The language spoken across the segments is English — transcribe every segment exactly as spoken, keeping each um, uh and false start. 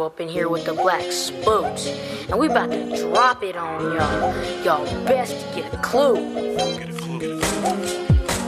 up in here with the black spooks, and we about to drop it on y'all. Y'all best to get a clue. Get a clue. Get a clue.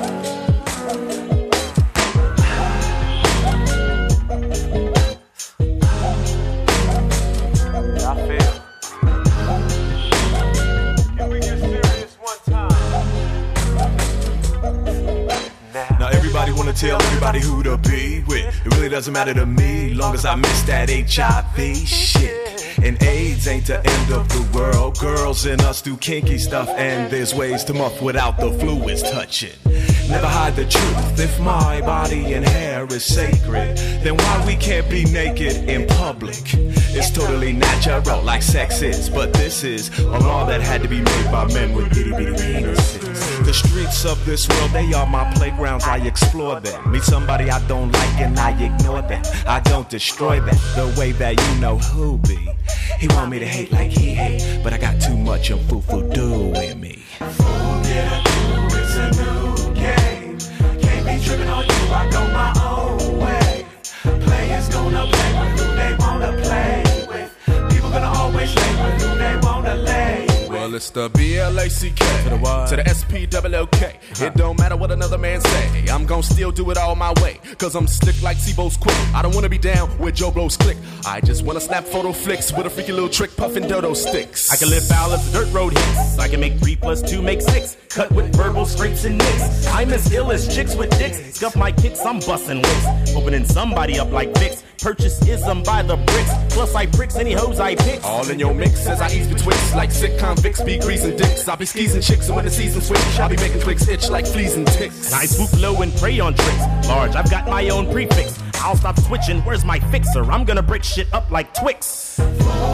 Everybody wanna tell everybody who to be with. It really doesn't matter to me, long as I miss that H I V shit. And AIDS ain't the end of the world. Girls and us do kinky stuff, and there's ways to muff without the fluids touching. Never hide the truth. If my body and hair is sacred, then why we can't be naked in public? It's totally natural, like sex is, but this is a law that had to be made by men with itty bitty penises. The streets of this world, they are my playgrounds. I explore them. Meet somebody I don't like and I ignore them. I don't destroy them the way that you know who be. He want me to hate like he hate, but I got too much of foo-foo-doo in me. Fool, get a do, it's a new game. Can't be tripping on you, I go my own way. Players gonna play with who they wanna play with. People gonna always lay with who they wanna lay with. Well, it's the B L A C K to the, y. to the S P O O K. It don't matter what another man say, I'm gon' still do it all my way. Cause I'm slick like T-Bo's quick. I don't wanna be down where Joe Blow's click. I just wanna snap photo flicks with a freaky little trick puffin' dodo sticks. I can live foul as dirt road hits. I can make three plus two make six. Cut with verbal scrapes and nicks. I'm as ill as chicks with dicks. Scuff my kicks, I'm bustin' wicks. Opening somebody up like Vicks. Purchase ism by the bricks. Plus I pricks any hoes I pick. All in your mix as I ease betwixt. Like sick convicts be greasing dicks. I'll be skeezing chicks, and when the season switch, I'll be making clicks itch like fleas and ticks. I swoop low and prey on tricks. Large, I've got my own prefix. I'll stop switching, where's my fixer? I'm gonna break shit up like Twix. Forget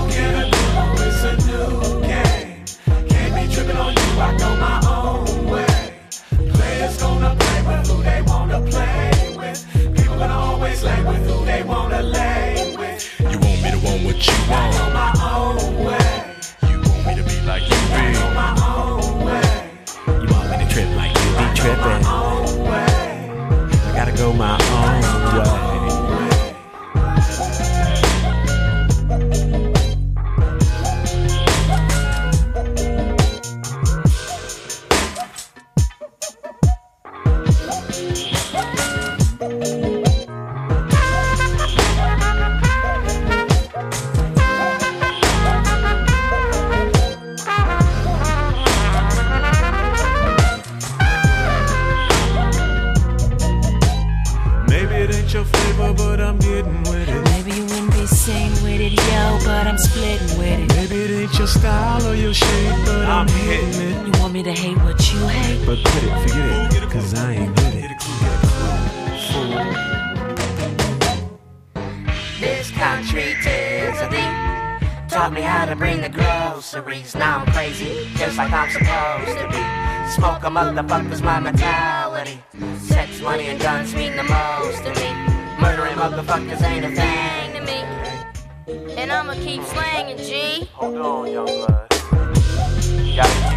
a new, it's a new game. Can't be tripping on you, I go my own way. Players gonna play with who they wanna play with. People gonna always lay with who they wanna lay with. You want me to want what you want? I go my own way. You want me to be like you be? I go my own way. You want me to trip like you be tripping? I gotta go my own way. But I'm getting with it. Maybe you wouldn't be sane with it, yo, but I'm splitting with it. Maybe it ain't your style or your shape, but I'm, I'm hitting it. You want me to hate what you hate? But quit it, forget it, cause I ain't with it. This country Disney taught me how to bring the groceries. Now I'm crazy, just like I'm supposed to be. Smoke a motherfucker's my mentality. Sex, money, and guns mean the most to me. Murdering motherfuckers ain't a thing to me. And I'ma keep slanging, G. Hold on, young blood. You gotta